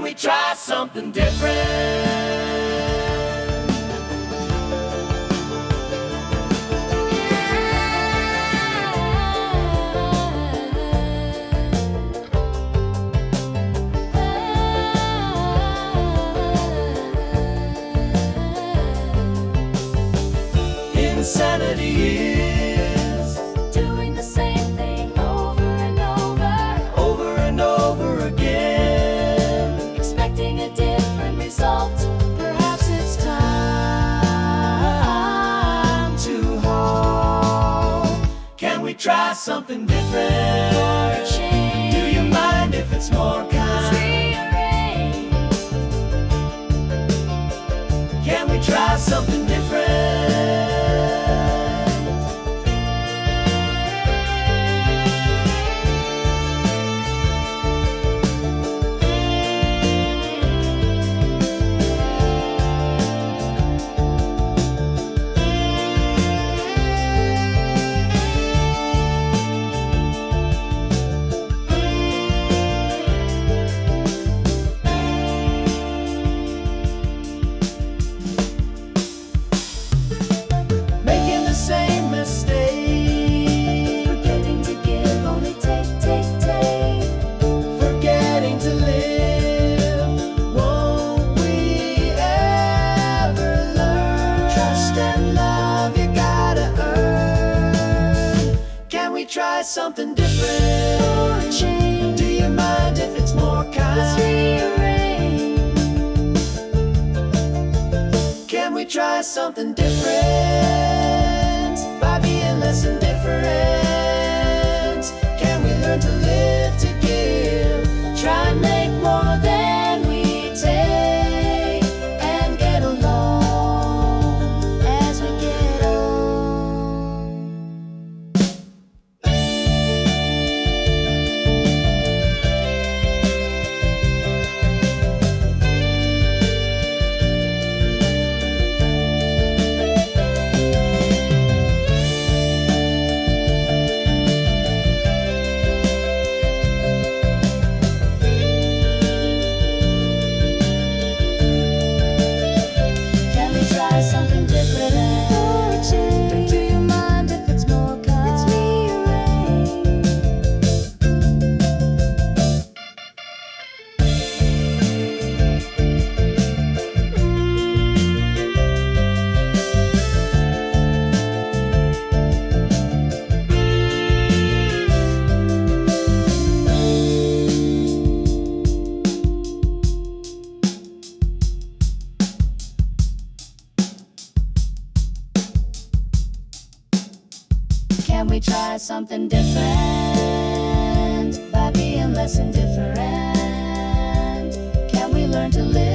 we try something different? Insanity is doing the same thing over and over and over again, expecting a different result. Perhaps it's time to halt. Can we try something different? for a change. Do you mind if it's more Let's kind? rearrange. Can we try something different? Making the same mistake, Forgetting to give, only take. forgetting to live. Won't we ever learn? Trust and love you gotta earn. Can we try something different? For a change. Do you mind if it's more Let's kind? rearrange. Can we try something different by being less indifferent? Can we learn to live to give? Try and make more than we take, and get along as we get on. Can we try something different? For a change. Do you mind if it's more kind? Let's rearrange. Can we try something different by being less indifferent? Can we learn to live